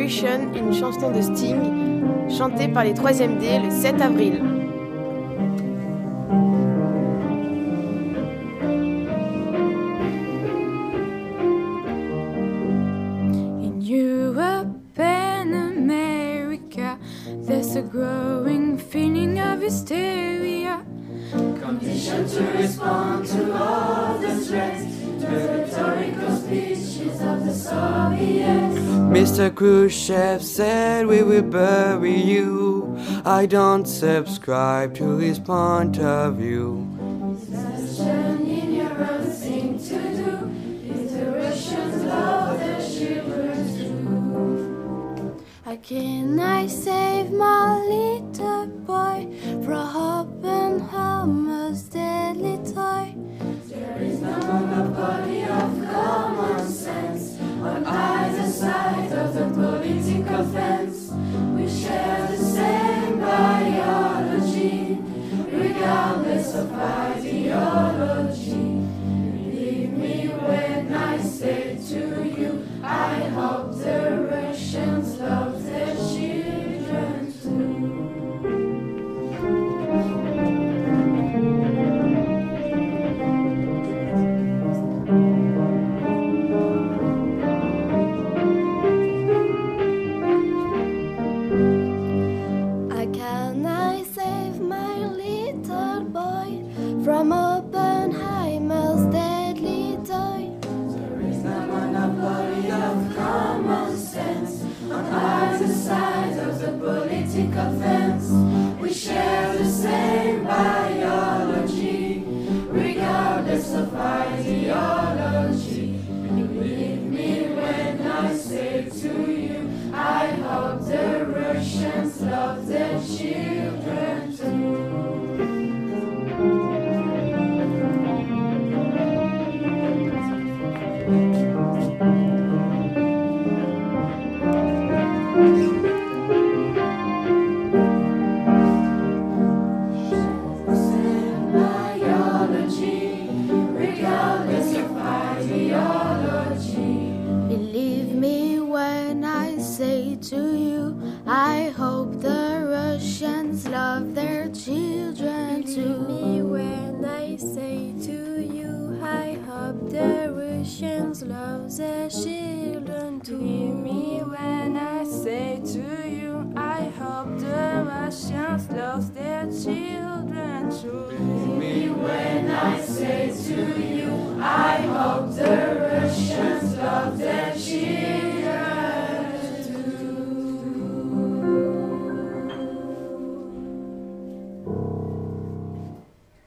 Celebration, une chanson de Sting, chantée par les 3e D le 7 avril. In Europe and America, there's a growing feeling of hysteria. Conditioned to respond to all the threats, the rhetorical speeches of the Soviets. Mr. Khrushchev said we will bury you. I don't subscribe to his point of view. Suggestion in your own thing to do is the Russians love their children too. How can I save my little boy from Oppenheimer's deadly toy? There is no monopoly of common sense on either side of the political fence. We share the same biology, regardless of ideology. Believe me when I say to you, I hope the Russians love their children too. From Oppenheimer's deadly toy. There is no monopoly of common sense on either side of the political fence. We share the same biology, regardless of ideology. Believe me when I say to you, I hope the Russians love their children too. Believe me when I say to you, I hope the Russians love their children too. Believe me when I say to you, I hope the Russians love their children too. Believe me when I say to you, I hope the Russians love their children too. Believe me when I say to you, I hope the Russians love their children too.